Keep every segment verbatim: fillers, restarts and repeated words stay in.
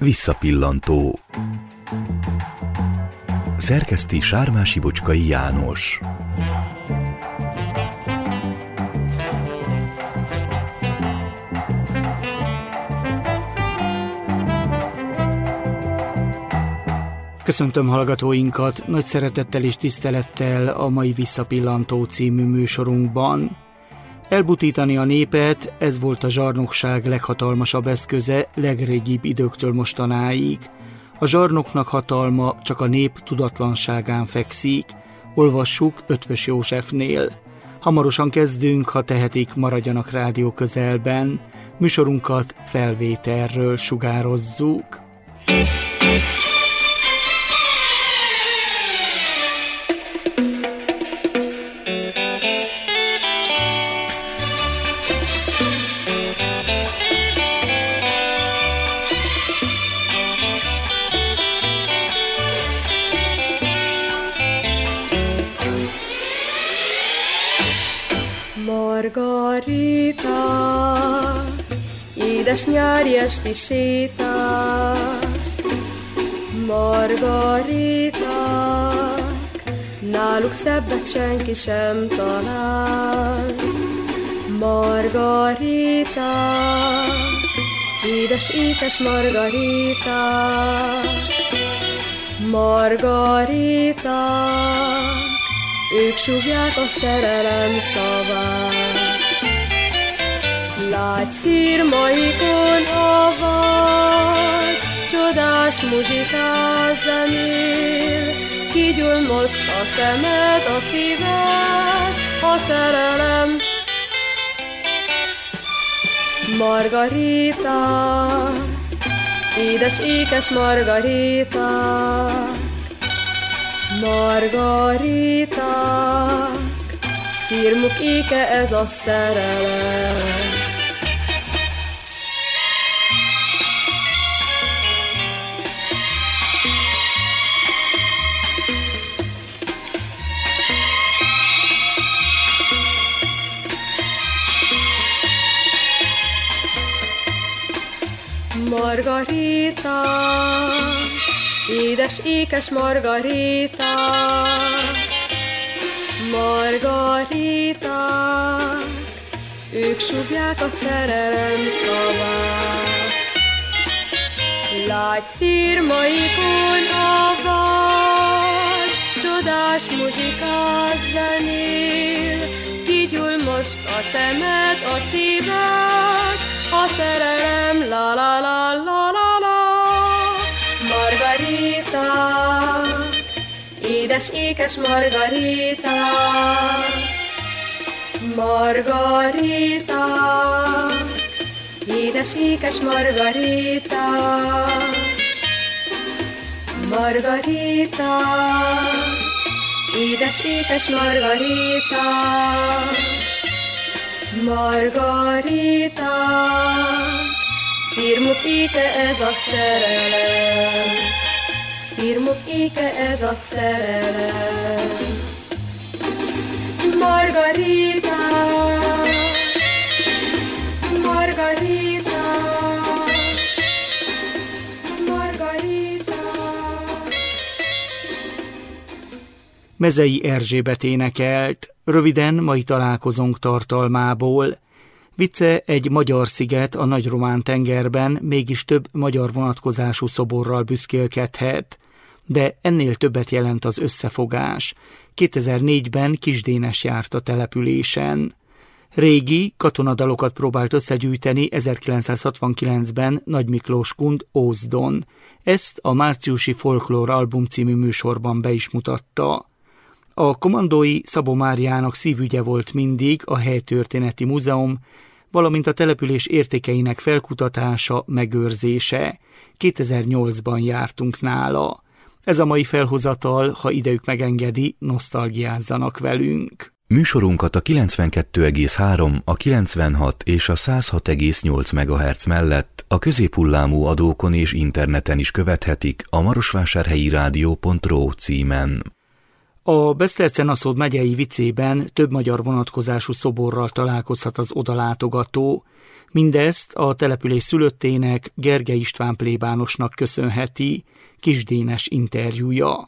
Visszapillantó. Szerkeszti Sármási Bocskai János. Köszöntöm hallgatóinkat nagy szeretettel és tisztelettel a mai Visszapillantó című műsorunkban. Elbutítani a népet, ez volt a zsarnokság leghatalmasabb eszköze legrégibb időktől mostanáig. A zsarnoknak hatalma csak a nép tudatlanságán fekszik. Olvassuk Eötvös Józsefnél. Hamarosan kezdünk, ha tehetik, maradjanak rádió közelben. Műsorunkat felvételről sugározzuk. Margarita, édes nyári esti séta, Margarita, náluk szebbet senki sem talált. Margarita, édes étes Margarita, Margarita, ők súgják a szerelem szavát. Lágy szirmaikon a vad, csodás muzsikál zenél, kigyúl most a szemed, a szíved, a szerelem. Margarita, édes ékes Margarita, Margariták, szirmuk éke ez a szerelem. Margarita, édes ékes Margarita, Margarita, ők súgják a szerelem szavát. Lágy szirmaikon a vad, csodás muzsikát zenél, kigyúl most a szemed, a szíved, a szerelem, la la la la la la. Margarita, édes ékes Margarita, Margarita, édes ékes Margarita, Margarita, édes ékes Margarita, Margarita, szirmuk éke ez a szerelem, szirmuk éke ez a szerelem. Margarita, Margarita, Margarita. Mezei Erzsébet énekelt, röviden mai találkozónk tartalmából. Vice egy magyar sziget a Nagy-Román tengerben mégis több magyar vonatkozású szoborral büszkélkedhet, de ennél többet jelent az összefogás. kétezer-négyben Kisdénes járt a településen. Régi katonadalokat próbált összegyűjteni ezerkilencszázhatvankilencben Nagy Miklós Kund Ózdon. Ezt a márciusi Folklór album című műsorban be is mutatta. A kommandói Szabó Máriának szívügye volt mindig a Helytörténeti Múzeum, valamint a település értékeinek felkutatása, megőrzése. kétezer-nyolcban jártunk nála. Ez a mai felhozatal, ha idejük megengedi, nosztalgiázzanak velünk. Műsorunkat a kilencvenkettő egész három, a kilencvenhat és a száz hat egész nyolc megahertz mellett a középhullámú adókon és interneten is követhetik a marosvásárhelyi rádió pont ro címen. A Beszterce-Naszód megyei Vicében több magyar vonatkozású szoborral találkozhat az odalátogató. Mindezt a település szülöttének, Gergely István plébánosnak köszönheti. Kis Dénes interjúja.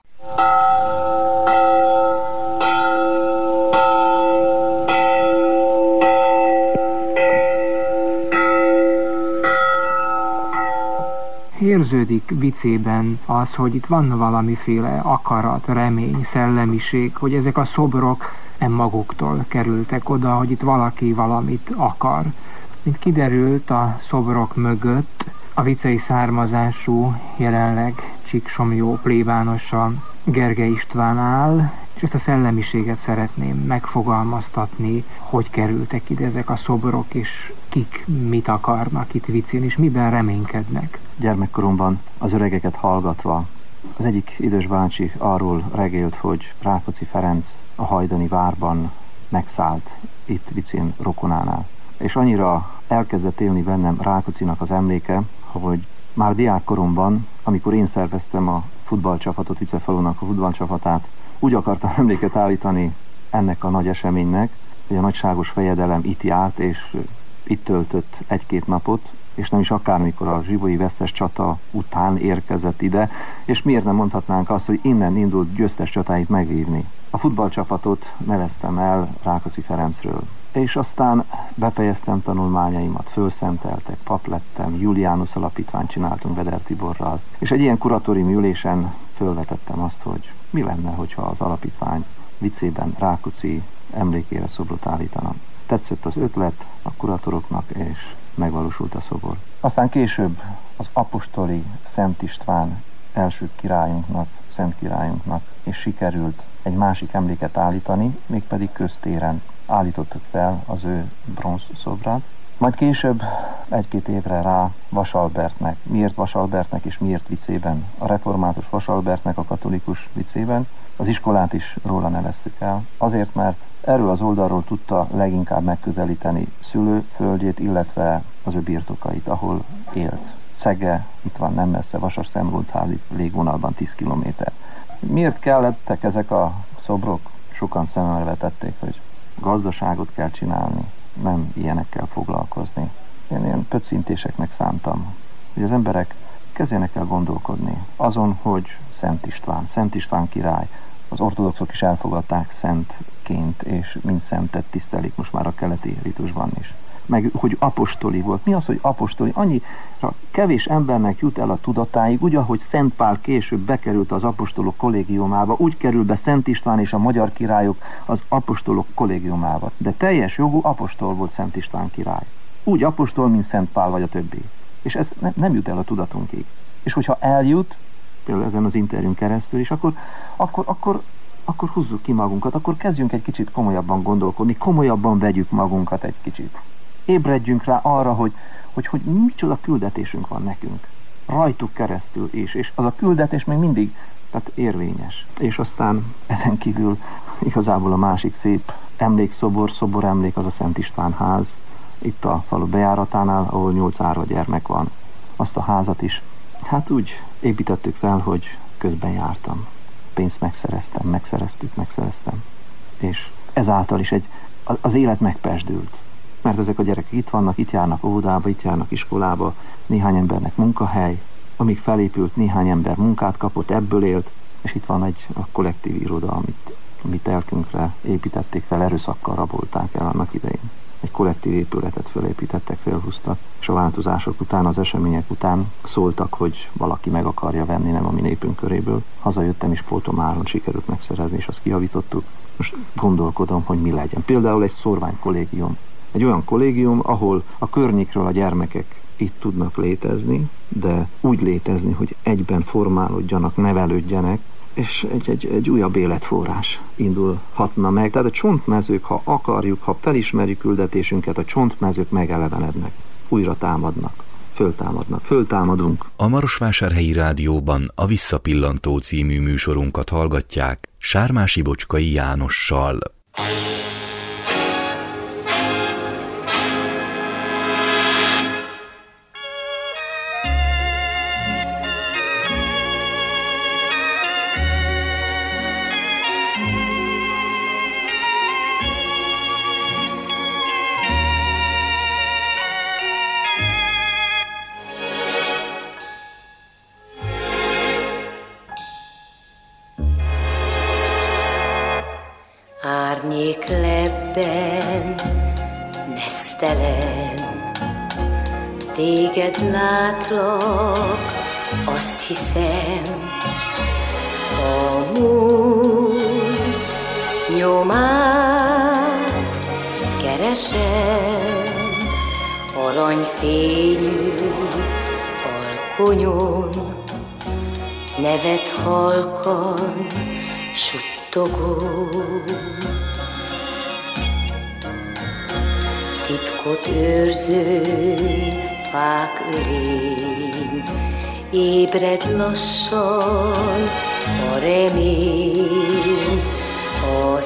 Érződik Vicében az, hogy itt van valamiféle akarat, remény, szellemiség, hogy ezek a szobrok nem maguktól kerültek oda, hogy itt valaki valamit akar. Mint kiderült, a szobrok mögött a vicei származású, jelenleg Csíksomlyó plébánosa Gergely István áll, és ezt a szellemiséget szeretném megfogalmaztatni, hogy kerültek ide ezek a szobrok, és kik mit akarnak itt Vicén, és miben reménykednek. Gyermekkoromban az öregeket hallgatva az egyik idős bácsi arról regélt, hogy Rákóczi Ferenc a hajdani várban megszállt itt Vicén rokonánál. És annyira elkezdett élni bennem Rákóczinak az emléke, hogy már diákkoromban, amikor én szerveztem a futballcsapatot, Vicefalunak a futballcsapatát, úgy akartam emléket állítani ennek a nagy eseménynek, hogy a nagyságos fejedelem itt járt, és itt töltött egy-két napot, és nem is akármikor a zsibói vesztes csata után érkezett ide, és miért nem mondhatnánk azt, hogy innen indult győztes csatáit megvívni. A futballcsapatot neveztem el Rákóczi Ferencről. És aztán befejeztem tanulmányaimat, fölszenteltek, pap lettem, Julianus alapítványt csináltunk Beder Tiborral. És egy ilyen kuratóriumi ülésen fölvetettem azt, hogy mi lenne, hogyha az alapítvány Vicében Rákóczi emlékére szobrot állítana. Tetszett az ötlet a kuratoroknak, és megvalósult a szobor. Aztán később az apostoli Szent István első királyunknak, Szent királyunknak, és sikerült egy másik emléket állítani, mégpedig köztéren állítottuk fel az ő bronzszobrát. Majd később, egy-két évre rá Vasalbertnek. Miért Vasalbertnek és miért Vicében? A református Vasalbertnek a katolikus Vicében. Az iskolát is róla neveztük el. Azért, mert erről az oldalról tudta leginkább megközelíteni szülőföldjét, illetve az ő birtokait, ahol élt. Cege, itt van nem messze, Vasas-Szemrótházi légvonalban tíz kilométer. Miért kellettek ezek a szobrok? Sokan szememre vetették, hogy gazdaságot kell csinálni, nem ilyenekkel foglalkozni. Én ilyen pöccintéseknek szántam, hogy az emberek kezdjenek el gondolkodni azon, hogy Szent István, Szent István király, az ortodoxok is elfogadták szentként, és mint szentet tisztelik most már a keleti ritusban is. Meg, hogy apostoli volt. Mi az, hogy apostoli? Annyira kevés embernek jut el a tudatáig, úgy, ahogy Szent Pál később bekerült az apostolok kollégiumába, úgy kerül be Szent István és a magyar királyok az apostolok kollégiumába. De teljes jogú apostol volt Szent István király. Úgy apostol, mint Szent Pál vagy a többi. És ez ne, nem jut el a tudatunkig. És hogyha eljut, például ezen az interjún keresztül is, akkor, akkor, akkor, akkor húzzuk ki magunkat, akkor kezdjünk egy kicsit komolyabban gondolkodni, komolyabban vegyük magunkat egy kicsit. Ébredjünk rá arra, hogy, hogy, hogy micsoda küldetésünk van nekünk. Rajtuk keresztül is, és az a küldetés még mindig tehát érvényes. És aztán ezen kívül igazából a másik szép emlékszobor, szoboremlék az a Szent István ház, itt a falu bejáratánál, ahol nyolc árva gyermek van. Azt a házat is, hát úgy építettük fel, hogy közben jártam. Pénzt megszereztem, megszereztük, megszereztem. És ezáltal is egy, az élet megpesdült. Mert ezek a gyerekek itt vannak, itt járnak óvodába, itt járnak iskolába, néhány embernek munkahely, amíg felépült, néhány ember munkát kapott, ebből élt, és itt van egy a kollektív iroda, amit, amit elkünkre építették fel, erőszakkal rabolták el annak idején. Egy kollektív épületet felépítettek, felhúztak, és a változások után, az események után szóltak, hogy valaki meg akarja venni, nem a mi népünk köréből. Hazajöttem, és pótomáron sikerült megszerezni, és azt kijavítottuk. Most gondolkodom, hogy mi legyen. Például egy szórványkollégium. Egy olyan kollégium, ahol a környékről a gyermekek itt tudnak létezni, de úgy létezni, hogy egyben formálódjanak, nevelődjenek, és egy, egy, egy újabb életforrás indulhatna meg. Tehát a csontmezők, ha akarjuk, ha felismerjük küldetésünket, a csontmezők megelevenednek, újra támadnak, föltámadnak, föltámadunk. A Marosvásárhelyi Rádióban a Visszapillantó című műsorunkat hallgatják Sármási Bocskai Jánossal. tengerben, nesztelen. Téged látlak, azt hiszem, a múlt nyomát keresem, aranyfényű alkonyon, nevet halkan suttogom. Titkot őrző fák ölén, ébred lassan a remény, a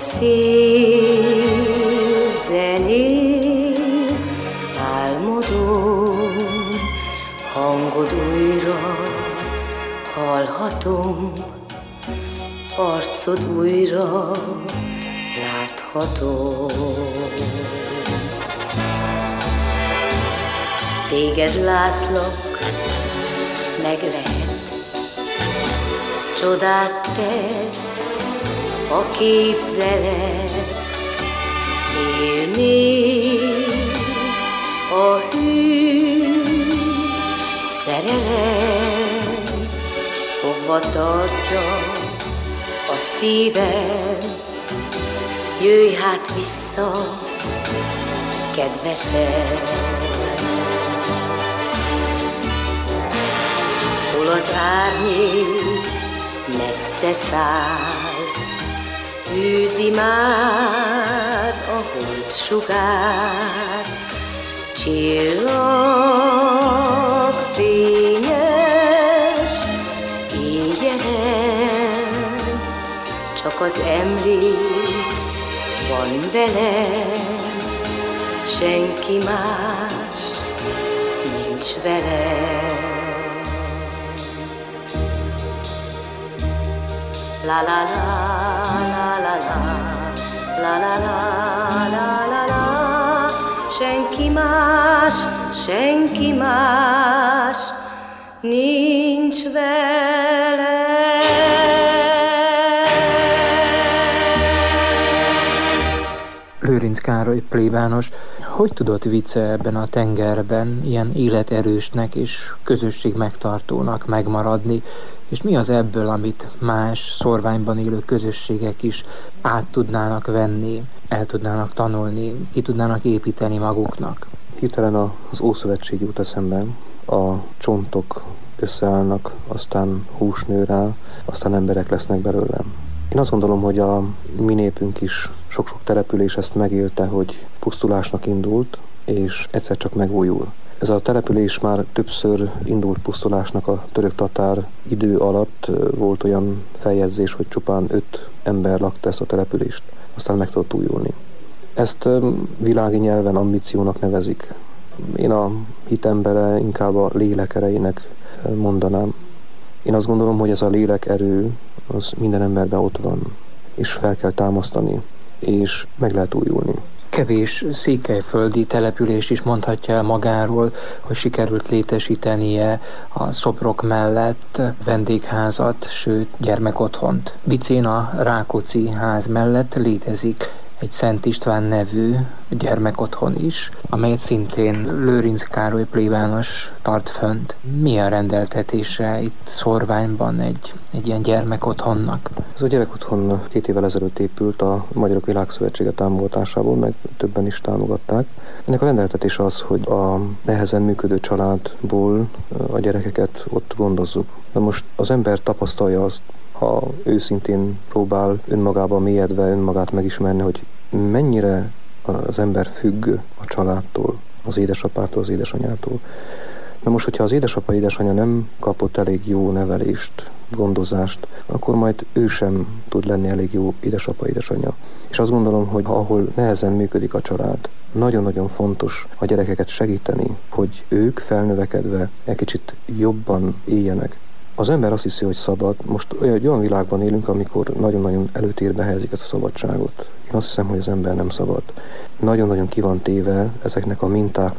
szél zenén álmodom, hangod újra hallhatom, arcod újra láthatom. Téged látlak, meg lehet, csodát tett a képzelet, élnék a hű szerelem, fogva tartja a szívem, jöjj hát vissza, kedvesem. Hol az árnyék messze száll, űzi már a holdsugár, csillag fényes éjjelen, csak az emlék van velem, senki más nincs velem. La la la la la la la la la la la, senki más, senki más nincs vele. Lőrinc Károly plébános, hogy tudott Vice ebben a tengerben ilyen életerősnek és közösség megtartónak megmaradni, és mi az ebből, amit más szorványban élő közösségek is át tudnának venni, el tudnának tanulni, ki tudnának építeni maguknak? Hirtelen az Ószövetségi jut eszembe, a csontok összeállnak, aztán hús nő rá, aztán emberek lesznek belőle. Én azt gondolom, hogy a mi népünk is sok-sok település ezt megélte, hogy pusztulásnak indult, és egyszer csak megújul. Ez a település már többször indult pusztulásnak a török-tatár idő alatt. Volt olyan feljegyzés, hogy csupán öt ember lakta ezt a települést, aztán meg tudott újulni. Ezt világi nyelven ambíciónak nevezik. Én a hitembere inkább a lélek erejének mondanám. Én azt gondolom, hogy ez a lélek erő az minden emberben ott van, és fel kell támasztani, és meg lehet újulni. Kevés székelyföldi település is mondhatja el magáról, hogy sikerült létesítenie a szobrok mellett vendégházat, sőt gyermekotthont. Vicén a Rákóczi ház mellett létezik egy Szent István nevű gyermekotthon is, amelyet szintén Lőrinc Károly plébános tart fönt. Milyen rendeltetése itt Szorványban egy, egy ilyen gyermekotthonnak? Ez a gyerekotthon két évvel ezelőtt épült a Magyarok Világszövetsége támogatásából, meg többen is támogatták. Ennek a rendeltetése az, hogy a nehezen működő családból a gyerekeket ott gondozzuk. De most az ember tapasztalja azt, ha őszintén próbál önmagába mélyedve önmagát megismerni, hogy mennyire az ember függ a családtól, az édesapától, az édesanyától. Na most, hogyha az édesapa, édesanya nem kapott elég jó nevelést, gondozást, akkor majd ő sem tud lenni elég jó édesapa, édesanyja. És azt gondolom, hogy ahol nehezen működik a család, nagyon-nagyon fontos a gyerekeket segíteni, hogy ők felnövekedve egy kicsit jobban éljenek. Az ember azt hiszi, hogy szabad. Most egy olyan világban élünk, amikor nagyon-nagyon előtérbe helyezik ezt a szabadságot. Én azt hiszem, hogy az ember nem szabad. Nagyon-nagyon ki van téve ezeknek a mintáknak,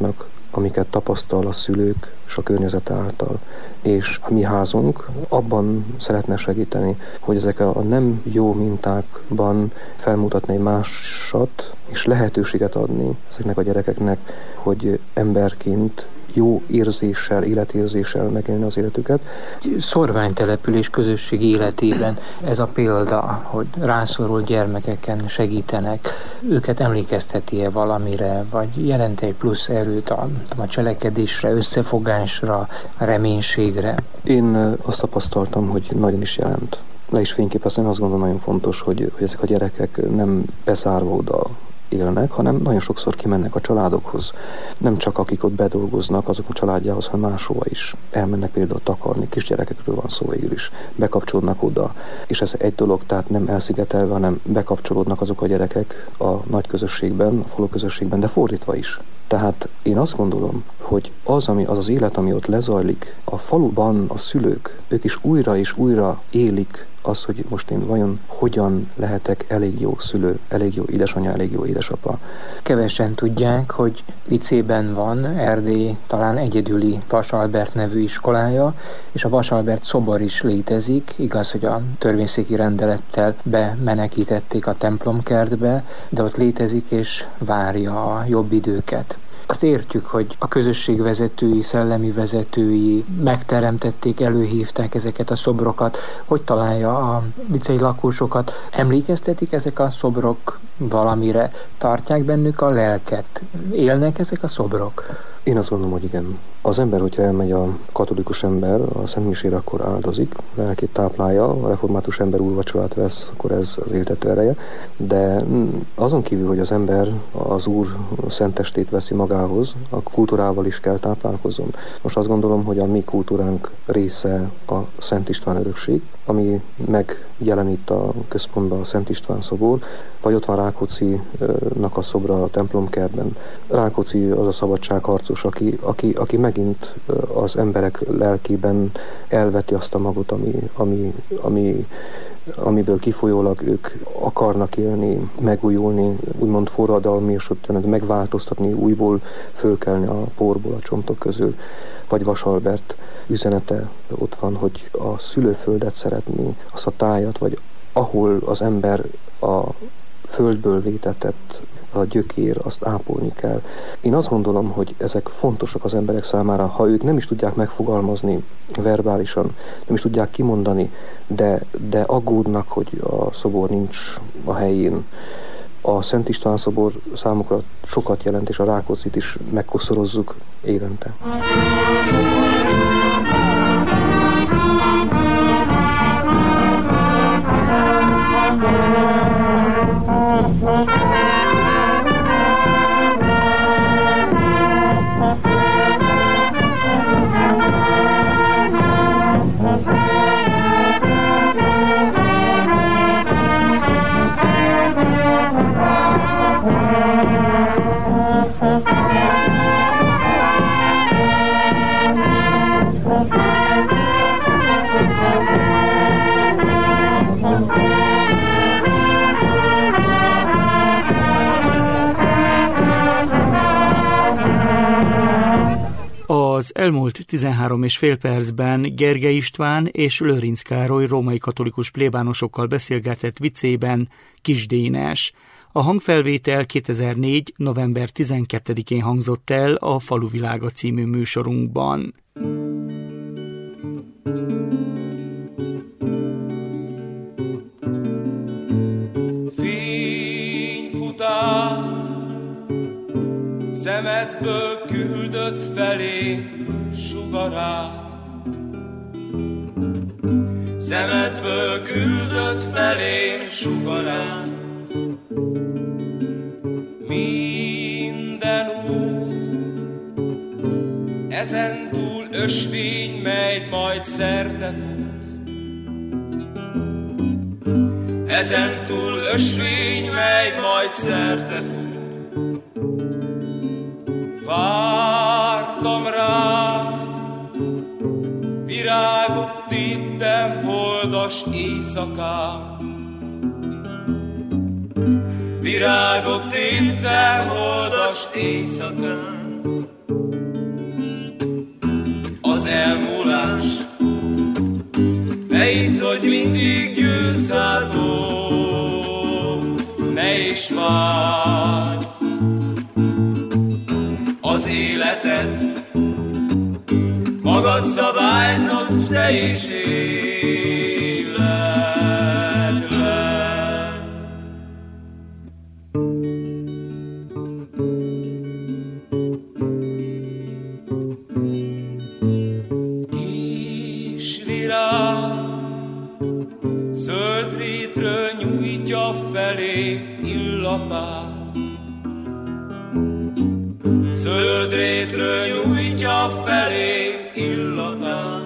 amiket tapasztal a szülők és a környezet által. És a mi házunk abban szeretne segíteni, hogy ezek a nem jó mintákban felmutatni egy másat, és lehetőséget adni ezeknek a gyerekeknek, hogy emberként jó érzéssel, életérzéssel megélni az életüket. Szorványtelepülés közösség életében ez a példa, hogy rászorult gyermekeken segítenek, őket emlékezteti-e valamire, vagy jelent egy plusz erőt a, a cselekedésre, összefogásra, a reménységre? Én azt tapasztaltam, hogy nagyon is jelent. Le is fényképezni, azt gondolom nagyon fontos, hogy, hogy ezek a gyerekek nem bezárva oda élnek, hanem nagyon sokszor kimennek a családokhoz. Nem csak akik ott bedolgoznak, azok a családjához, hanem máshova is. Elmennek például takarni, kisgyerekekről van szó végül is. Bekapcsolódnak oda. És ez egy dolog, tehát nem elszigetelve, hanem bekapcsolódnak azok a gyerekek a nagy közösségben, a falu közösségben, de fordítva is. Tehát én azt gondolom, hogy az, ami, az az élet, ami ott lezajlik, a faluban a szülők, ők is újra és újra élik az, hogy most én vajon hogyan lehetek elég jó szülő, elég jó édesanyja, elég jó édesapa. Kevesen tudják, hogy Vicében van Erdély talán egyedüli Vasalbert nevű iskolája, és a Vasalbert szobor is létezik. Igaz, hogy a törvényszéki rendelettel bemenekítették a templomkertbe, de ott létezik és várja a jobb időket. Azt értjük, hogy a közösség vezetői, szellemi vezetői megteremtették, előhívták ezeket a szobrokat. Hogy találja a vicei lakósokat? Emlékeztetik ezek a szobrok valamire? Tartják bennük a lelket? Élnek ezek a szobrok? Én azt gondolom, hogy igen. Az ember, hogyha elmegy a katolikus ember a szentmisére, akkor áldozik, lelkét táplálja, a református ember úrvacsorát vesz, akkor ez az éltető ereje. De azon kívül, hogy az ember az Úr szentestét veszi magához, a kultúrával is kell táplálkozzon. Most azt gondolom, hogy a mi kultúránk része a Szent István örökség, ami megjelenít a központban a Szent István szobor, vagy ott van Rákóczinak a szobra a templomkertben. Rákóczi az a szabadságharcos, aki, aki, aki megint az emberek lelkében elveti azt a magot, ami, ami, ami, amiből kifolyólag ők akarnak élni, megújulni, úgymond forradalmi, és ott megváltoztatni, újból fölkelni a porból, a csontok közül. Vagy Vasalbert üzenete ott van, hogy a szülőföldet szeretni, azt a tájat, vagy ahol az ember a földből vétetett a gyökér, azt ápolni kell. Én azt gondolom, hogy ezek fontosak az emberek számára, ha ők nem is tudják megfogalmazni verbálisan, nem is tudják kimondani, de, de aggódnak, hogy a szobor nincs a helyén. A Szent István szobor számukra sokat jelent, és a Rákóczit is megkoszorozzuk évente. Az elmúlt tizenhárom és fél percben Gergely István és Lőrinc Károly római katolikus plébánosokkal beszélgetett Vicében Kis Dénes. A hangfelvétel kétezer-négy. november tizenkettedikén hangzott el a Faluvilága című műsorunkban. Fényfutát szemedből küldött felé sugarát, szemedből küldött felém sugarát. Minden út ezentúl ösvény megy, majd szerte fut. Ezentúl ösvény megy, majd szerte fut. Vártam rád, virágot téptem holdas éjszakán. Virágot téptem holdas éjszakán. elmúlás, ne hidd, hogy mindig győzhető, ne is várd az életed, magad szabályzott, s te is éled le. Kis virág zöld rétről nyújtja felé illatát, zöld rétről nyújtja felé illatát.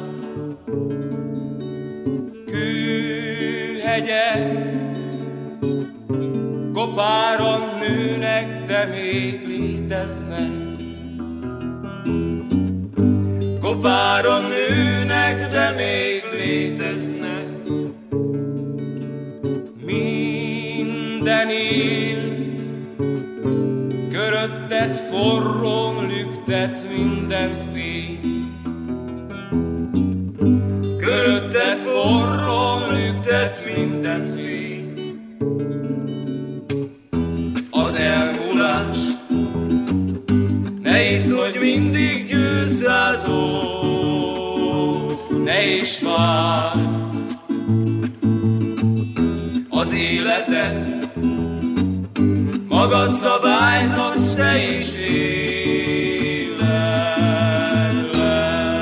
Kőhegyek kopáron nőnek, de még léteznek. Kopáron nőnek, de még léteznek. Minden él körötted forrón lüktet minden fény. Körötted forrón lüktet minden fény. Az elmúlás, ne hidd, hogy mindig győzhető, ne is várd az életet, magad szabályzott, s te is éled le.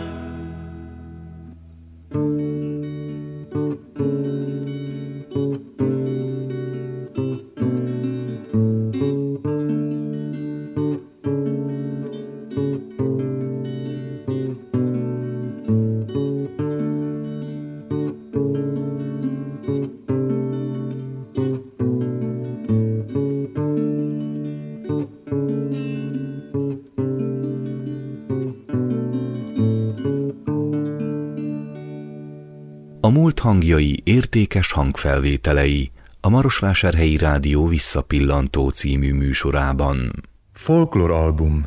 A múlt hangjai értékes hangfelvételei a Marosvásárhelyi Rádió Visszapillantó című műsorában. Folklóralbum.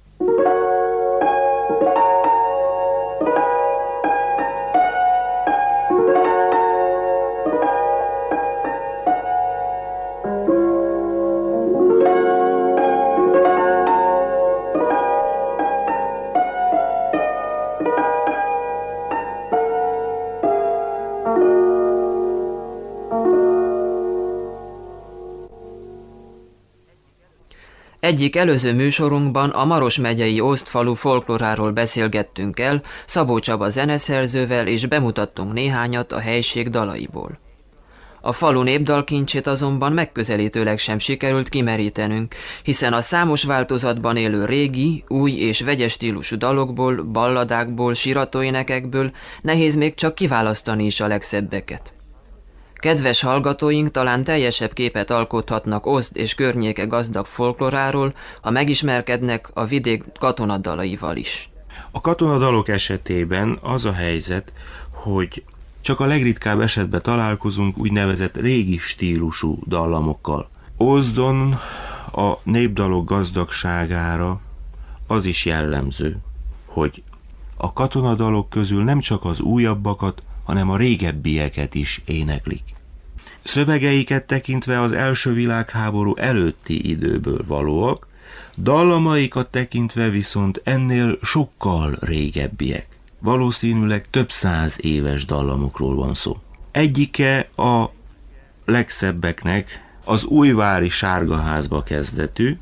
Egyik előző műsorunkban a Maros megyei Ózd-falu folkloráról beszélgettünk el Szabó Csaba zeneszerzővel, és bemutattunk néhányat a helység dalaiból. A falu népdalkincsét azonban megközelítőleg sem sikerült kimerítenünk, hiszen a számos változatban élő régi, új és vegyes stílusú dalokból, balladákból, síratóénekekből nehéz még csak kiválasztani is a legszebbeket. Kedves hallgatóink talán teljesebb képet alkothatnak Ózd és környéke gazdag folkloráról, ha megismerkednek a vidék katonadalaival is. A katonadalok esetében az a helyzet, hogy csak a legritkább esetben találkozunk úgynevezett régi stílusú dallamokkal. Ózdon a népdalok gazdagságára az is jellemző, hogy a katonadalok közül nem csak az újabbakat, hanem a régebbieket is éneklik. Szövegeiket tekintve az első világháború előtti időből valóak, dallamaikat tekintve viszont ennél sokkal régebbiek. Valószínűleg több száz éves dallamokról van szó. Egyike a legszebbeknek az újvári Sárgaházba kezdetű.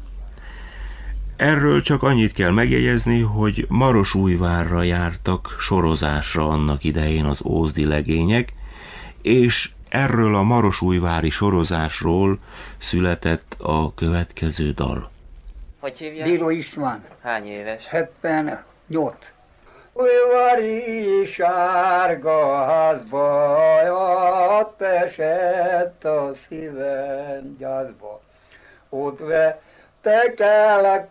Erről csak annyit kell megjegyezni, hogy Marosújvárra jártak sorozásra annak idején az ózdi legények, és erről a marosújvári sorozásról született a következő dal. Hogy hívják? Bíró István. Hány éves? hetvennyolc. Újvári Sárgaházba ott esett a szívem gyászba. Ott vettek el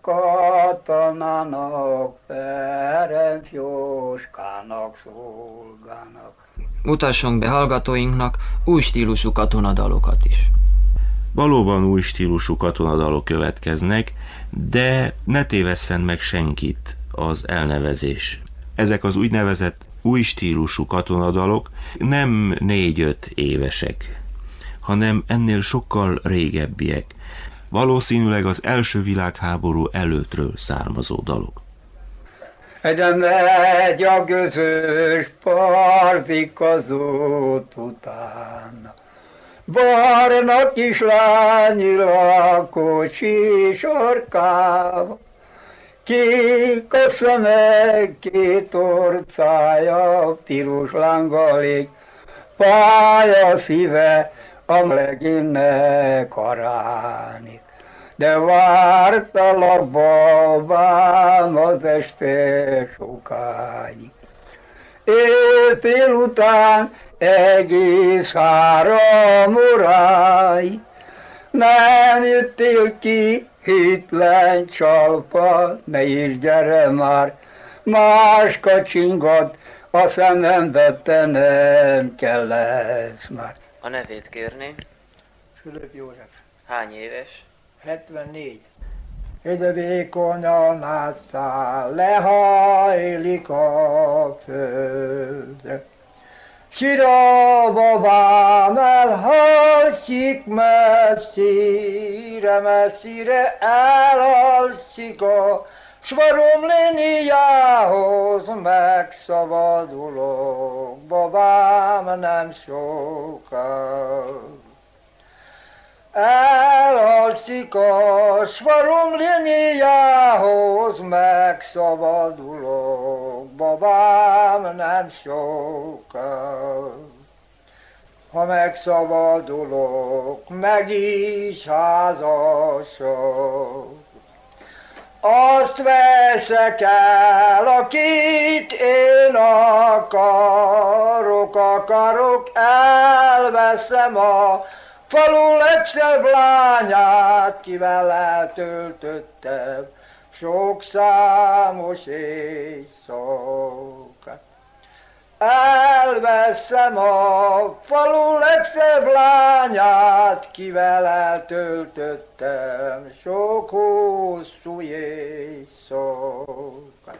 katonának, Ferenc Jóskának szolgának. Mutassunk be hallgatóinknak új stílusú katonadalokat is. Valóban új stílusú katonadalok következnek, de ne tévesszen meg senkit az elnevezés. Ezek az úgynevezett új stílusú katonadalok nem négy-öt évesek, hanem ennél sokkal régebbiek. Valószínűleg az első világháború előttről származó dalok. Egyre megy a közös parzik az út után. Barna kislányra kocsi sorkába, kék a szeme, két orcája, piros lángalék, pálya szíve, a legénnek aránik. De vártalak babám az este sokáig. Éjfél után egész három óráig nem jöttél ki, hitlen csalpa, ne is gyere már, más kacsingat, a szemembe te nem kell lesz már. A nevét kérni? Fülöp József. Hány éves? hetvennégy. Ide vékonyan átszáll, lehajlik a földre. Sira babám elhalszik messzire, messzire elhalszik a svarom liniához, megszabadulok, babám nem sokkal. Elhalszik a svarom liniához, megszabadulok, babám nem sokkal. Ha megszabadulok, meg is házasok. Azt veszek el, akit én akarok, akarok, elveszem a falu legszebb lányát, kivel eltöltöttem sok számos éjszakát. Elveszem a falu legszebb lányát, kivel eltöltöttem sok hosszú éjszakát.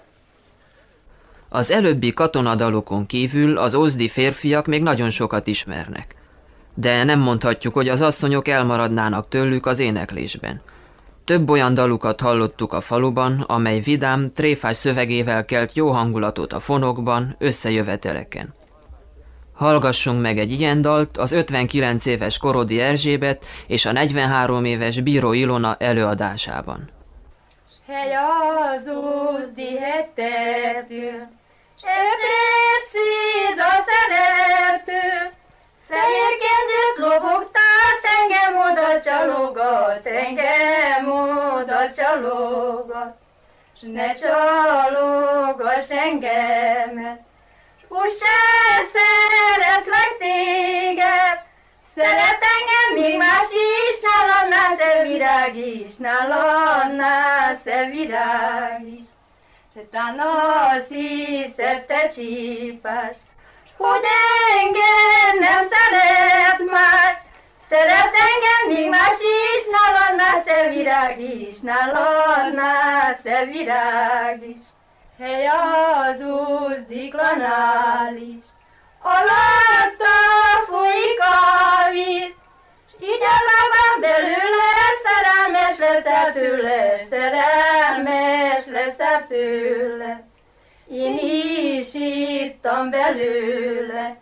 Az előbbi katonadalokon kívül az ózdi férfiak még nagyon sokat ismernek. De nem mondhatjuk, hogy az asszonyok elmaradnának tőlük az éneklésben. Több olyan dalukat hallottuk a faluban, amely vidám, tréfás szövegével kelt jó hangulatot a fonokban, összejöveteleken. Hallgassunk meg egy ilyen dalt az ötvenkilenc éves Korodi Erzsébet és a negyvenhárom éves Bíró Ilona előadásában. Hely az ózdi hetető, s ebred széd a szerető, fehér kendőt lobogtál, engem oda csalogat, engem oda csalogat, s ne csalogass engemet, s úgy se szeretlek téged, szeret engem még más is, nálad nász-e virág is, nálad nász-e virág is, se tán azt hiszed te csípás, hogy engem nem szeret más, szeret engem még más is, nálad nász-e virág is, nálad nász-e virág is. Hely az úzdiklanál is, alatta folyik a víz, s így a lábám belőle, szerelmes leszel tőle, szerelmes leszel tőle. Én is ittam belőle,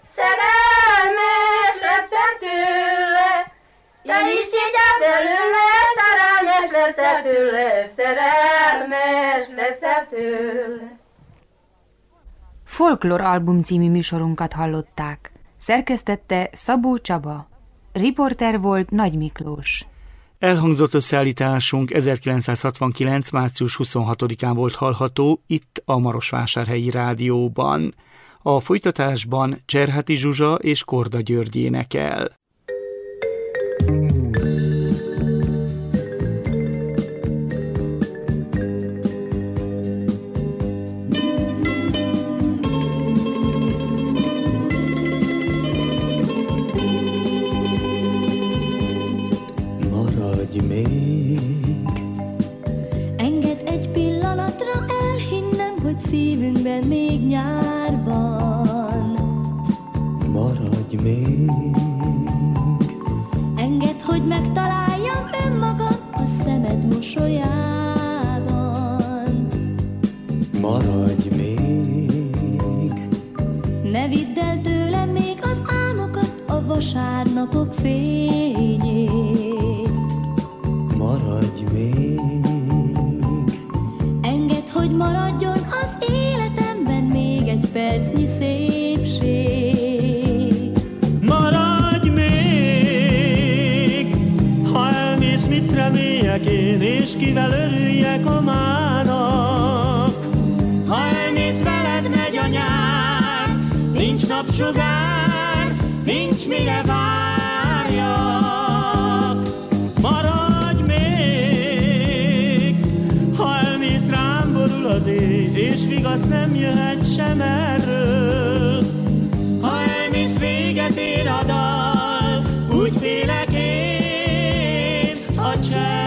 szerelmes lettem tőle, te is így belőle, szerelmes leszel tőle, szerelmes leszel tőle. Folklór album című műsorunkat hallották. Szerkesztette Szabó Csaba. Riporter volt Nagy Miklós. Elhangzott összeállításunk ezerkilencszázhatvankilenc. március huszonhatodikán volt hallható itt a Marosvásárhelyi Rádióban. A folytatásban Cserháti Zsuzsa és Korda György énekel. Még. Engedd egy pillanatra elhinnem, hogy szívünkben még nyár van. Maradj még. Engedd, hogy megtaláljam önmagam a szemed mosolyában. Maradj még. Ne vidd el tőlem még az álmokat, a vasárnapok fényét. Maradj még. Engedd, hogy maradjon az életemben még egy percnyi szépség. Maradj még, ha elmész, mit reméljek én, és kivel örüljek a mának. Ha elmész, veled megy a nyár, nincs napsugár, nincs mire várjak. Maradj még, ha elmész, rám borul az éj, és vigasz nem jöhet sem erről. Ha elmész, véget ér a dal, úgy félek én a csendtől.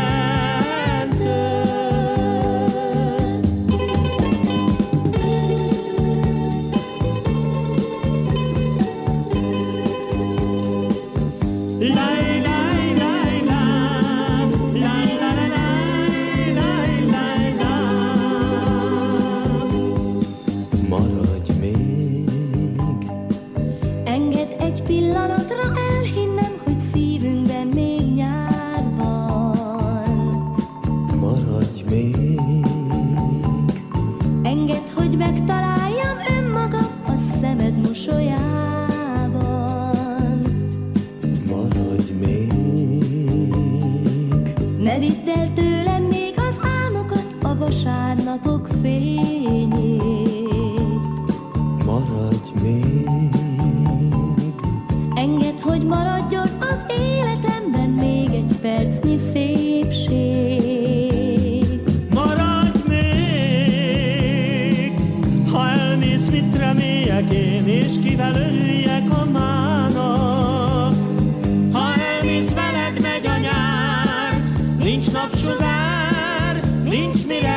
Laj, laj, laj, laj, laj, laj, laj, laj, laj. Maradj még. Engedd egy pillanatra, elhinnem, hogy szívünkben még nyár van. Maradj még. Engedd, hogy megtaláljam önmagam a szemed mosolyában. Maradj még. Ne vidd el tőlem még az álmokat, a vasárnapok fényét. Maradj még. Engedd, hogy maradjon az életemben még egy percnyi szépség. Maradj még, ha elmész, mit reméljek én, és kivel örüljek a mának. Ha elmész, veled megy a nyár, nincs napsugár, nincs mire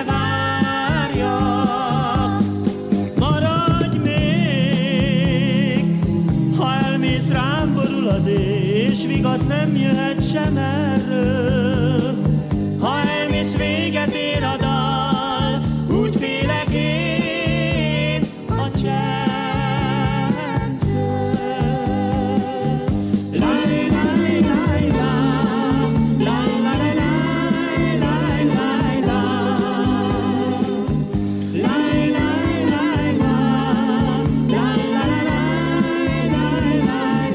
várjak. Maradj még, ha elmész, rám borul az éj, és vigasz nem jöhet sem erről. Ha elmész, véget ér a dal, úgy félek én a csendtől. Laj, laj, laj, laj, laj, laj, laj, laj, laj, laj. Laj, laj, laj, laj, laj, laj, laj, laj,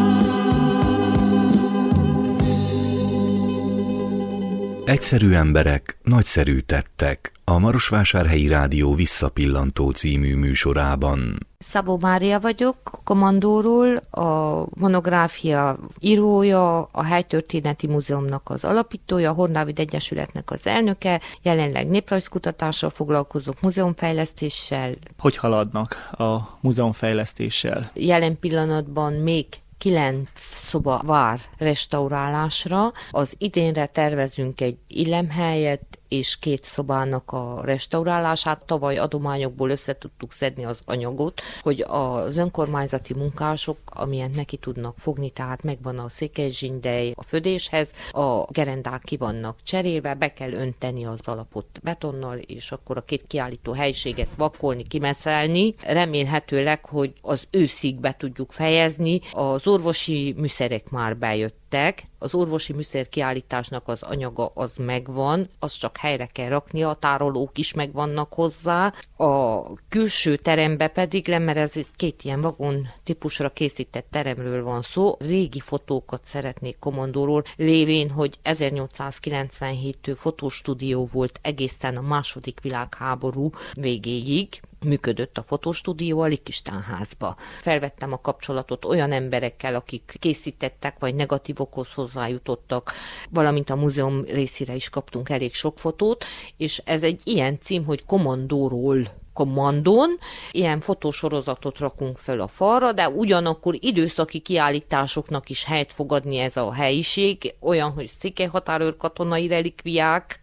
laj. Egyszerű emberek, nagyszerű tettek. A Marosvásárhelyi Rádió Visszapillantó című műsorában. Szabó Mária vagyok, Komandóról, a monográfia írója, a Helytörténeti Múzeumnak az alapítója, a Horn-Dávid Egyesületnek az elnöke, jelenleg néprajzkutatással foglalkozok, múzeumfejlesztéssel. Hogy haladnak a múzeumfejlesztéssel? Jelen pillanatban még kilenc szoba vár restaurálásra. Az idénre tervezünk egy illemhelyet, és két szobának a restaurálását. Tavaly adományokból össze tudtuk szedni az anyagot, hogy az önkormányzati munkások, amilyen neki tudnak fogni, tehát megvan a székelyszinndely a födéshez, a gerendák ki vannak cserélve, be kell önteni az alapot betonnal, és akkor a két kiállító helyiséget vakolni, kimeszelni. Remélhetőleg, hogy az őszig be tudjuk fejezni. Az orvosi műszerek már bejöttek, az orvosi műszer kiállításnak az anyaga az megvan, az csak helyre kell rakni, a tárolók is megvannak hozzá. A külső terembe pedig, mert ez két ilyen vagon típusra készített teremről van szó, régi fotókat szeretnék Komandóról, lévén, hogy ezernyolcszázkilencvenhéttől fotostúdió volt egészen a második világháború végéig, működött a fotostúdió a Likistánházba. Felvettem a kapcsolatot olyan emberekkel, akik készítettek, vagy negatívokhoz hozzájutottak, valamint a múzeum részére is kaptunk elég sok fotót, és ez egy ilyen cím, hogy Komandóról Kommandón, ilyen fotósorozatot rakunk föl a falra, de ugyanakkor időszaki kiállításoknak is helyt fog adni ez a helyiség, olyan, hogy székelyhatárőr katonai relikviák,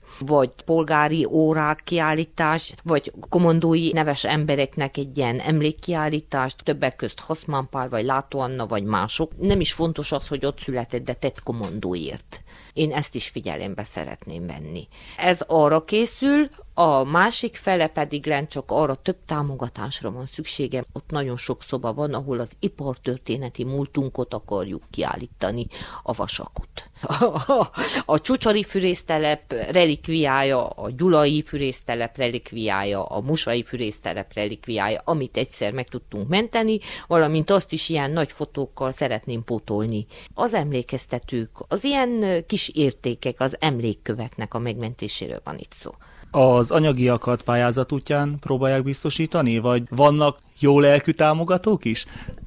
vagy polgári órák kiállítás, vagy komondói neves embereknek egy ilyen emlékkiállítást, többek közt Haszmán Pál, vagy Látó Anna, vagy mások. Nem is fontos az, hogy ott született, de tett komondóért. Én ezt is figyelembe szeretném venni. Ez arra készül, a másik fele pedig lent csak arra több támogatásra van szükségem. Ott nagyon sok szoba van, ahol az ipartörténeti múltunkat akarjuk kiállítani, a vasakut. A Csucsori fűrésztelep relikviája, a Gyulai fűrésztelep relikviája, a Musai fűrésztelep relikviája, amit egyszer meg tudtunk menteni, valamint azt is ilyen nagy fotókkal szeretném pótolni. Az emlékeztetők, az ilyen kis értékek, az emlékköveknek a megmentéséről van itt szó. Az anyagiakat pályázat útján próbálják biztosítani, vagy vannak jó lelkű támogatók is?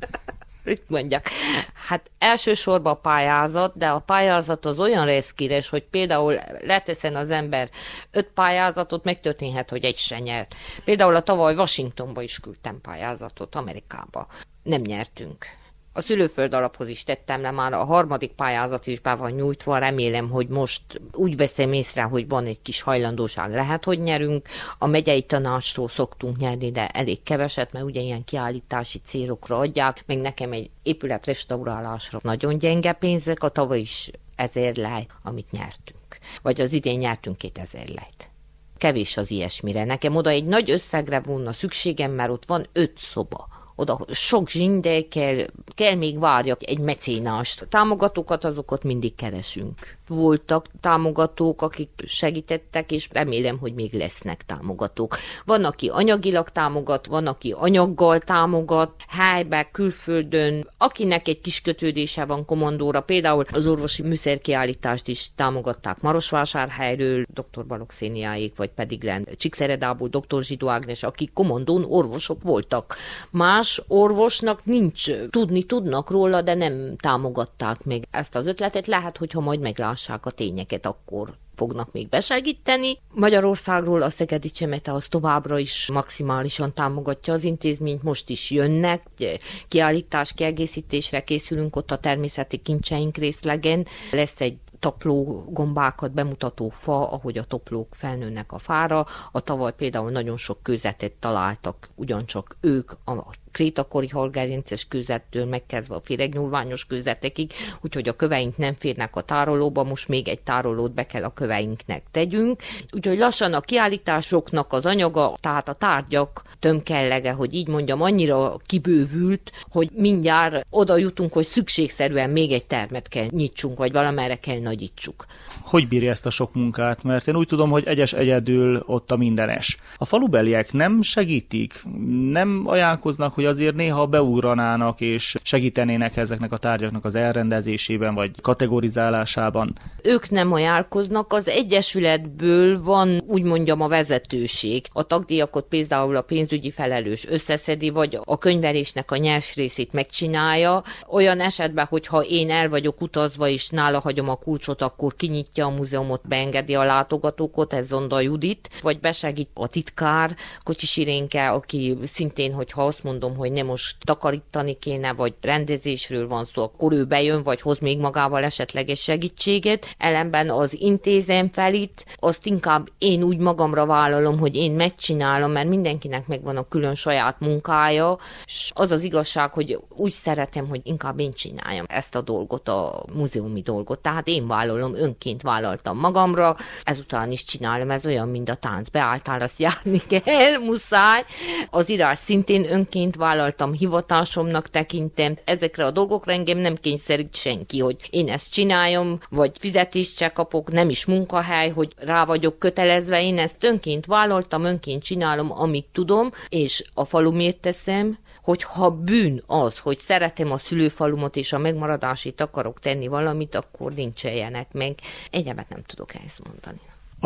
Mit mondjak? Hát elsősorban a pályázat, de a pályázat az olyan reszkíres, hogy például leteszen az ember öt pályázatot, megtörténhet, hogy egy se nyert. Például a tavaly Washingtonba is küldtem pályázatot, Amerikába. Nem nyertünk. A szülőföld alaphoz is tettem le, már a harmadik pályázat is be van nyújtva, remélem, hogy most úgy veszem észre, hogy van egy kis hajlandóság, lehet, hogy nyerünk. A megyei tanácstól szoktunk nyerni, de elég keveset, mert ugye ilyen kiállítási célokra adják, meg nekem egy épület restaurálásra nagyon gyenge pénzek, a tavaly is ezer lej, amit nyertünk. Vagy az idén nyertünk kétezer lejt. Kevés az ilyesmire. Nekem oda egy nagy összegre volna szükségem, mert ott van öt szoba. Oda sok zsinde kell, kell még várjak egy mecénást. Támogatókat, azokat mindig keresünk. Voltak támogatók, akik segítettek, és remélem, hogy még lesznek támogatók. Van, aki anyagilag támogat, van, aki anyaggal támogat, helyben, külföldön, akinek egy kis kötődése van komandóra. Például az orvosi műszerkiállítást is támogatták Marosvásárhelyről, dr. Balogh Széniáék, vagy pedig len Csíkszeredából dr. Zsidó Ágnes, akik komandón orvosok voltak. Más orvosnak nincs, tudni tudnak róla, de nem támogatták meg ezt az ötletet. Lehet, hogyha majd meglássák a tényeket, akkor fognak még besegíteni. Magyarországról a Szegedi Csemete az továbbra is maximálisan támogatja az intézményt, most is jönnek, kiállítás kiegészítésre készülünk ott a természeti kincseink részlegen, lesz egy tapló gombákat bemutató fa, ahogy a toplók felnőnek a fára. A tavaly például nagyon sok kőzetet találtak, ugyancsak ők a krétakori halgerinces kőzettől megkezdve a féregnyúlványos kőzetekig, úgyhogy a köveink nem férnek a tárolóba, most még egy tárolót be kell a köveinknek tegyünk. Úgyhogy lassan a kiállításoknak az anyaga, tehát a tárgyak tömkellege, hogy így mondjam, annyira kibővült, hogy mindjárt oda jutunk, hogy szükségszerűen még egy termet kell nyitsunk, vagy valamerre kell nagyítsuk. Hogy bírja ezt a sok munkát? Mert én úgy tudom, hogy egyes egyedül ott a mindenes. A falubeliek nem segítik, nem ajánlkoznak, hogy azért néha beugranának és segítenének ezeknek a tárgyaknak az elrendezésében vagy kategorizálásában. Ők nem ajánlkoznak, az egyesületből van, úgy mondjam, a vezetőség. A tagdíjakot például a pénzügyi felelős összeszedi, vagy a könyvelésnek a nyers részét megcsinálja. Olyan esetben, hogyha én el vagyok utazva és nála hagyom a kulcsot, akkor kinyitja a múzeumot, beengedi a látogatókat, ez Zonda Judit, vagy besegít a titkár, Kocsis Irénke, aki szintén, hogyha azt mondom, hogy nem most takarítani kéne, vagy rendezésről van szó, akkor ő bejön, vagy hoz még magával esetleges segítséget. Ellenben az intézem felit, azt inkább én úgy magamra vállalom, hogy én megcsinálom, mert mindenkinek megvan a külön saját munkája, és az az igazság, hogy úgy szeretem, hogy inkább én csináljam ezt a dolgot, a múzeumi dolgot. Tehát én vállalom, önként vállaltam magamra, ezután is csinálom, ez olyan, mint a tánc, beálltál, azt járni kell, muszáj. Az írás szintén önként vállaltam, hivatásomnak tekintem. Ezekre a dolgokra engem nem kényszerít senki, hogy én ezt csináljam, vagy fizetést se kapok, nem is munkahely, hogy rá vagyok kötelezve, én ezt önként vállaltam, önként csinálom, amit tudom, és a falumért teszem, hogy ha bűn az, hogy szeretem a szülőfalumot és a megmaradásit akarok tenni valamit, akkor nincsenek meg. Egyebet nem tudok ezt mondani.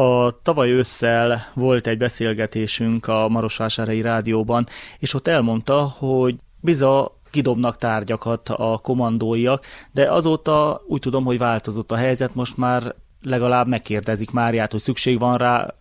A tavaly ősszel volt egy beszélgetésünk a Marosvásárhelyi Rádióban, és ott elmondta, hogy biza kidobnak tárgyakat a komandóiak, de azóta úgy tudom, hogy változott a helyzet, most már legalább megkérdezik Máriát, hogy szükség van rá,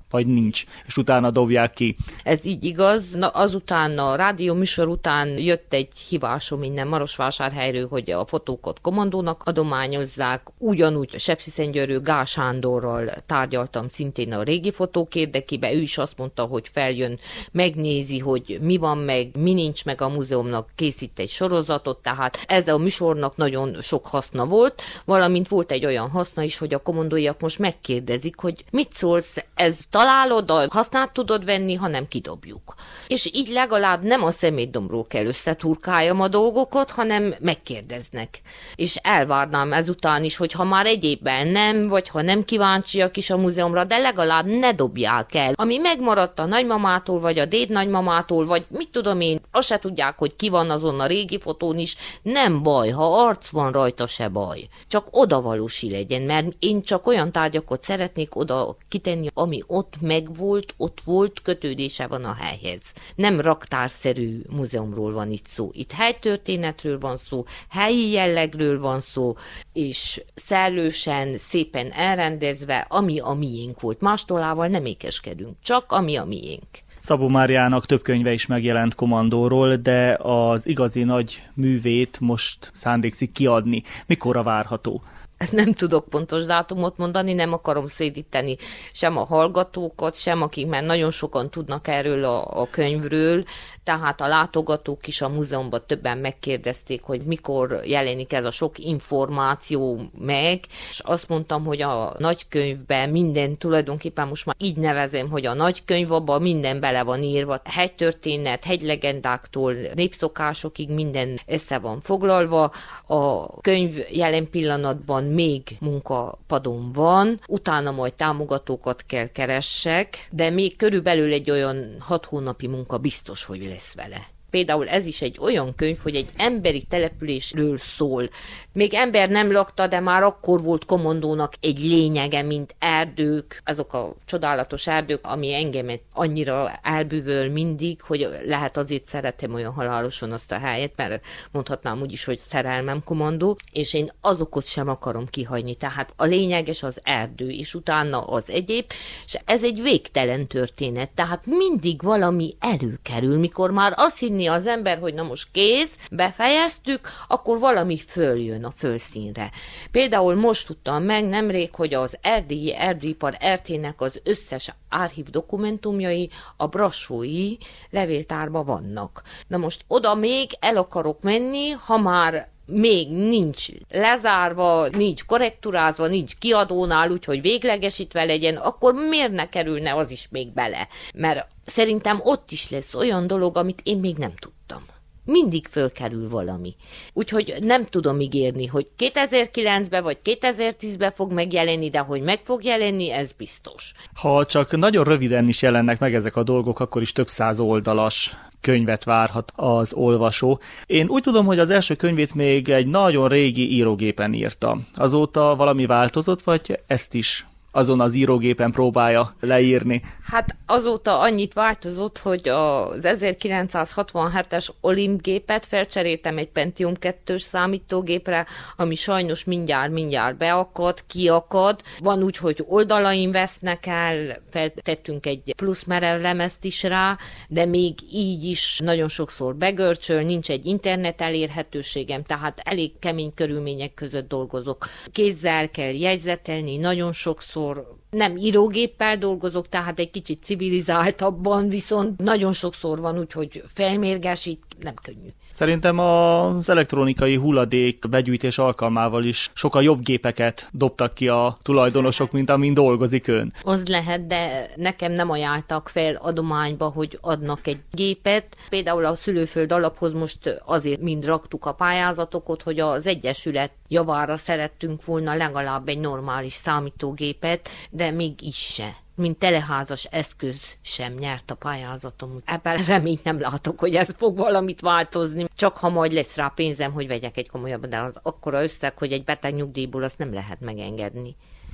vagy nincs, és utána dobják ki. Ez így igaz. Na, azután a rádió műsor után jött egy hívásom innen Marosvásárhelyről, hogy a fotókat kommandónak adományozzák. Ugyanúgy Sepsiszentgyőrről Gál Sándorral tárgyaltam szintén a régi fotók érdekében. Ő is azt mondta, hogy feljön, megnézi, hogy mi van meg, mi nincs meg a múzeumnak, készít egy sorozatot, tehát ez a műsornak nagyon sok haszna volt, valamint volt egy olyan haszna is, hogy a kommandóiak most megkérdezik, hogy mit szólsz, ez találod, a hasznát tudod venni, ha nem kidobjuk. És így legalább nem a szemétdombról kell összeturkáljam a dolgokat, hanem megkérdeznek. És elvárnám ezután is, hogy ha már egyébben nem, vagy ha nem kíváncsiak is a múzeumra, de legalább ne dobják el. Ami megmaradt a nagymamától, vagy a dédnagymamától, vagy mit tudom én, azt se tudják, hogy ki van azon a régi fotón is, nem baj, ha arc van rajta, se baj. Csak odavalósi legyen, mert én csak olyan tárgyakat szeretnék oda kitenni, ami ott megvolt, ott volt, kötődése van a helyhez. Nem raktárszerű múzeumról van itt szó. Itt helytörténetről van szó, helyi jellegről van szó, és szellősen, szépen elrendezve, ami a miénk volt. Más tolával nem ékeskedünk, csak ami a miénk. Szabó Máriának több könyve is megjelent kommandóról, de az igazi nagy művét most szándékszik kiadni. Mikorra várható? Nem tudok pontos dátumot mondani, nem akarom szédíteni sem a hallgatókat, sem akik már nagyon sokan tudnak erről a, a könyvről, tehát a látogatók is a múzeumban többen megkérdezték, hogy mikor jelenik ez a sok információ meg, és azt mondtam, hogy a nagykönyvben minden tulajdonképpen most már így nevezem, hogy a nagykönyv, abban minden bele van írva, hegytörténet, hegylegendáktól népszokásokig minden össze van foglalva, a könyv jelen pillanatban még munkapadon van, utána majd támogatókat kell keressek, de még körülbelül egy olyan hat hónapi munka biztos, hogy lesz vele. Például ez is egy olyan könyv, hogy egy emberi településről szól. Még ember nem lakta, de már akkor volt kommandónak egy lényege, mint erdők, azok a csodálatos erdők, ami engemet annyira elbűvöl mindig, hogy lehet azért szeretem olyan halálosan azt a helyet, mert mondhatnám úgy is, hogy szerelmem kommandó, és én azokat sem akarom kihagyni. Tehát a lényeges az erdő, és utána az egyéb, és ez egy végtelen történet, tehát mindig valami előkerül, mikor már azt hinni az ember, hogy na most kész, befejeztük, akkor valami följön a fölszínre. Például most tudtam meg nemrég, hogy az erdélyi erdőipar er té-nek az összes árchív dokumentumjai a brassói levéltárban vannak. Na most oda még el akarok menni, ha már még nincs lezárva, nincs korrektúrázva, nincs kiadónál, úgyhogy véglegesítve legyen, akkor miért ne kerülne az is még bele? Mert szerintem ott is lesz olyan dolog, amit én még nem tudtam. Mindig fölkerül valami. Úgyhogy nem tudom ígérni, hogy kétezer-kilencben vagy kétezer-tízben fog megjelenni, de hogy meg fog jelenni, ez biztos. Ha csak nagyon röviden is jelennek meg ezek a dolgok, akkor is több száz oldalas könyvet várhat az olvasó. Én úgy tudom, hogy az első könyvét még egy nagyon régi írógépen írta. Azóta valami változott, vagy ezt is azon az írógépen próbálja leírni? Hát azóta annyit változott, hogy az ezerkilencszázhatvanhetes Olimp gépet felcseréltem egy Pentium kettős számítógépre, ami sajnos mindjárt-mindjárt beakad, kiakad. Van úgy, hogy oldalain vesznek el, feltettünk egy plusz merev lemezt is rá, de még így is nagyon sokszor begörcsöl, nincs egy internet elérhetőségem, tehát elég kemény körülmények között dolgozok. Kézzel kell jegyzetelni, nagyon sokszor nem írógéppel dolgozok, tehát egy kicsit civilizáltabban, viszont nagyon sokszor van úgy, hogy felmérgesít, nem könnyű. Szerintem az elektronikai hulladék begyűjtés alkalmával is sokkal jobb gépeket dobtak ki a tulajdonosok, mint amin dolgozik ön. Az lehet, de nekem nem ajánltak fel adományba, hogy adnak egy gépet. Például a Szülőföld Alaphoz most azért mind raktuk a pályázatokat, hogy az Egyesület javára szerettünk volna legalább egy normális számítógépet, de még is se. Mint teleházas eszköz sem nyert a pályázatom. Ebben reményt nem látok, hogy ez fog valamit változni. Csak ha majd lesz rá pénzem, hogy vegyek egy komolyabb, de az akkora összeg, hogy egy beteg nyugdíjból azt nem lehet megengedni.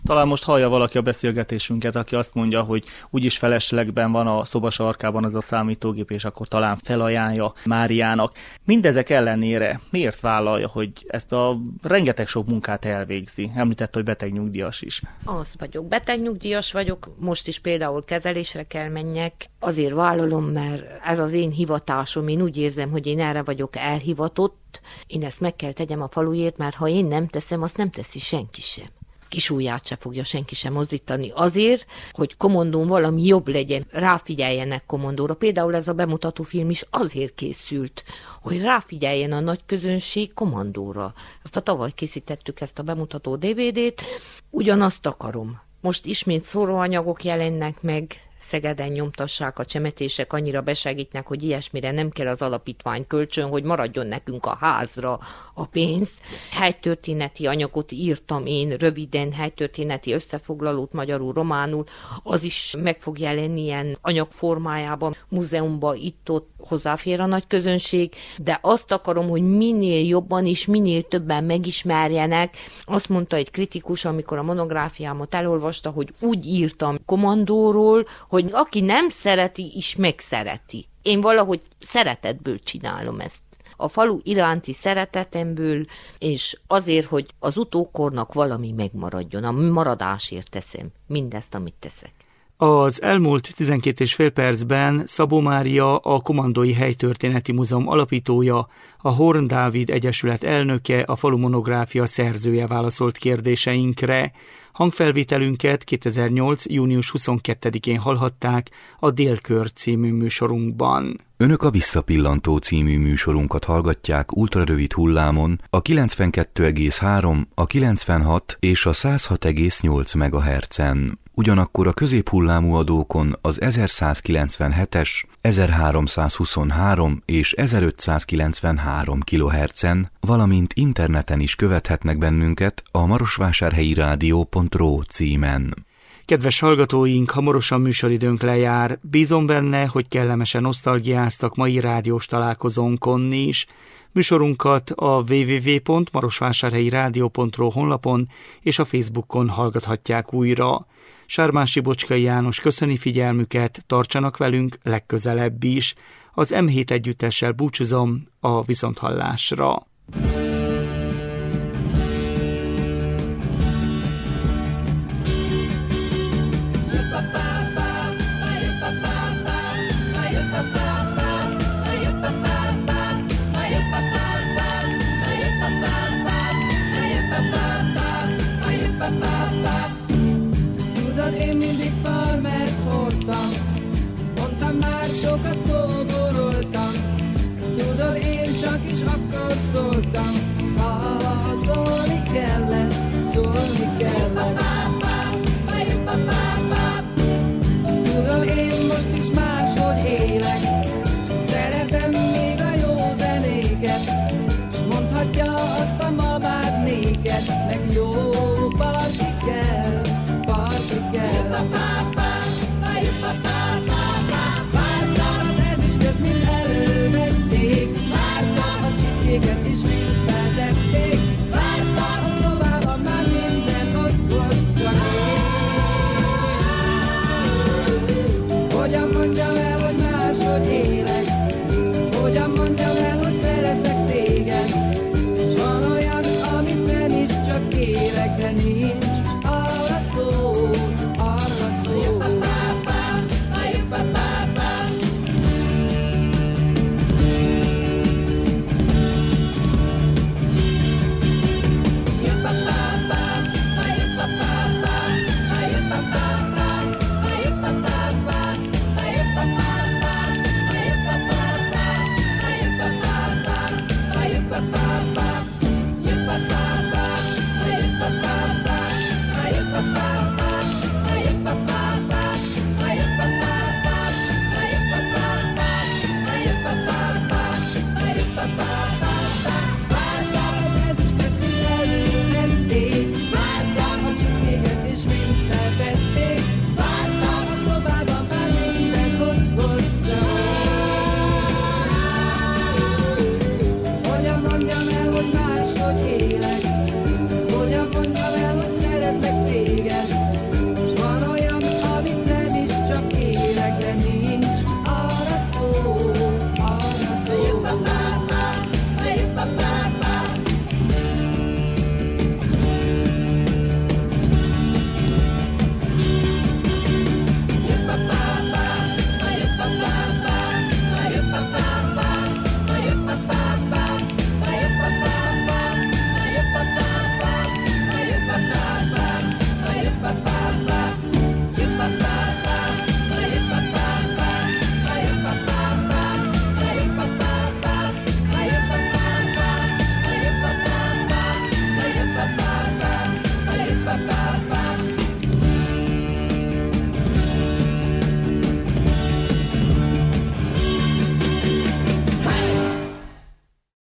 Talán most hallja valaki a beszélgetésünket, aki azt mondja, hogy úgyis feleslegben van a szoba sarkában az a számítógép, és akkor talán felajánlja Máriának. Mindezek ellenére miért vállalja, hogy ezt a rengeteg sok munkát elvégzi? Említett, hogy betegnyugdíjas is. Az vagyok, betegnyugdíjas vagyok, most is például kezelésre kell menjek. Azért vállalom, mert ez az én hivatásom, én úgy érzem, hogy én erre vagyok elhivatott. Én ezt meg kell tegyem a faluért, mert ha én nem teszem, azt nem teszi senki sem. Kis ujját se fogja senki sem mozdítani azért, hogy Komondón valami jobb legyen, ráfigyeljenek Komondóra. Például ez a bemutató film is azért készült, hogy ráfigyeljen a nagy közönség Komondóra. Azt a tavaly készítettük ezt a bemutató dé vé dét, ugyanazt akarom. Most ismét szóróanyagok jelennek meg, Szegeden nyomtassák, a csemetések annyira besegítnek, hogy ilyesmire nem kell az alapítvány kölcsön, hogy maradjon nekünk a házra a pénz. Helytörténeti anyagot írtam én, röviden helytörténeti összefoglalót magyarul, románul, az is meg fog jelenni ilyen anyagformájában, múzeumban, itt-ott hozzáfér a nagy közönség, de azt akarom, hogy minél jobban és minél többen megismerjenek. Azt mondta egy kritikus, amikor a monográfiámat elolvasta, hogy úgy írtam Komondóról, hogy aki nem szereti, is megszereti. Én valahogy szeretetből csinálom ezt. A falu iránti szeretetemből, és azért, hogy az utókornak valami megmaradjon. A maradásért teszem mindezt, amit teszek. Az elmúlt tizenkét és fél percben Szabó Mária, a Komondói Helytörténeti Múzeum alapítója, a Horn Dávid Egyesület elnöke, a falu monográfia szerzője válaszolt kérdéseinkre. Hangfelvételünket kétezer-nyolc. június huszonkettedikén hallhatták a Délkör című műsorunkban. Önök a Visszapillantó című műsorunkat hallgatják ultrarövid hullámon a kilencvenkettő egész három, a kilencvenhat és a száz hat egész nyolc megahertzen. Ugyanakkor a középhullámú adókon az ezerszázkilencvenhetes, ezerháromszázhuszonhárom és ezerötszázkilencvenhárom kilohertzen, valamint interneten is követhetnek bennünket a marosvásárhelyi rádió pont ro címen. Kedves hallgatóink, hamarosan műsoridőnk lejár. Bízom benne, hogy kellemesen nosztalgiáztak mai rádiós találkozónkon is. Műsorunkat a double-u double-u double-u pont marosvásárhelyi rádió pont ro honlapon és a Facebookon hallgathatják újra. Sármási Bocskai János köszöni figyelmüket, tartsanak velünk legközelebb is. Az em hét együttessel búcsúzom, a viszonthallásra. Szóltam, ha szólni kellett, szólni kellett. Tudom, én most is máshogy él.